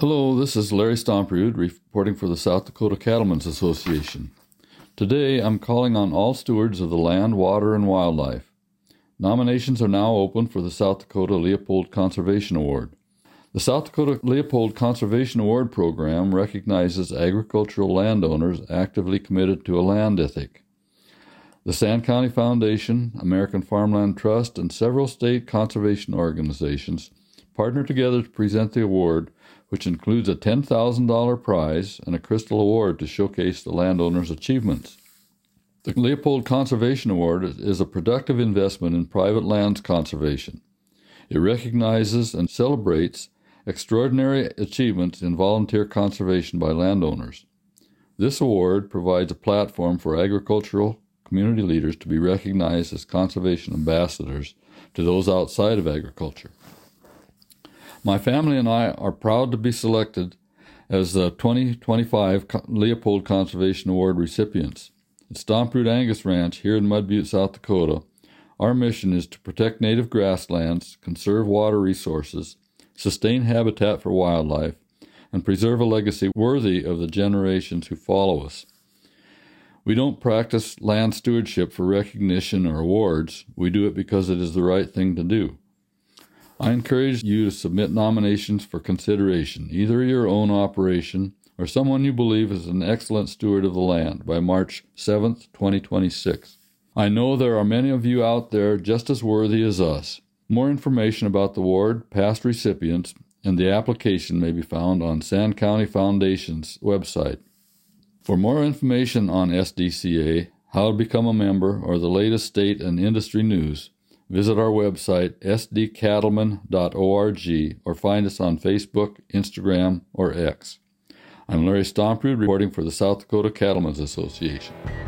Hello, this is Larry Stomperud reporting for the South Dakota Cattlemen's Association. Today I'm calling on all stewards of the land, water, and wildlife. Nominations are now open for the South Dakota Leopold Conservation Award. The South Dakota Leopold Conservation Award program recognizes agricultural landowners actively committed to a land ethic. The Sand County Foundation, American Farmland Trust, and several state conservation organizations partner together to present the award, which includes a $10,000 prize and a crystal award to showcase the landowner's achievements. The Leopold Conservation Award is a productive investment in private lands conservation. It recognizes and celebrates extraordinary achievements in volunteer conservation by landowners. This award provides a platform for agricultural community leaders to be recognized as conservation ambassadors to those outside of agriculture. My family and I are proud to be selected as the 2025 Leopold Conservation Award recipients. At Stomperud Angus Ranch here in Mud Butte, South Dakota, our mission is to protect native grasslands, conserve water resources, sustain habitat for wildlife, and preserve a legacy worthy of the generations who follow us. We don't practice land stewardship for recognition or awards. We do it because it is the right thing to do. I encourage you to submit nominations for consideration, either your own operation or someone you believe is an excellent steward of the land, by March 7th, 2026. I know there are many of you out there just as worthy as us. More information about the award, past recipients, and the application may be found on Sand County Foundation's website. For more information on SDCA, how to become a member, or the latest state and industry news, visit our website, sdcattlemen.org, or find us on Facebook, Instagram, or X. I'm Larry Stomperud reporting for the South Dakota Cattlemen's Association.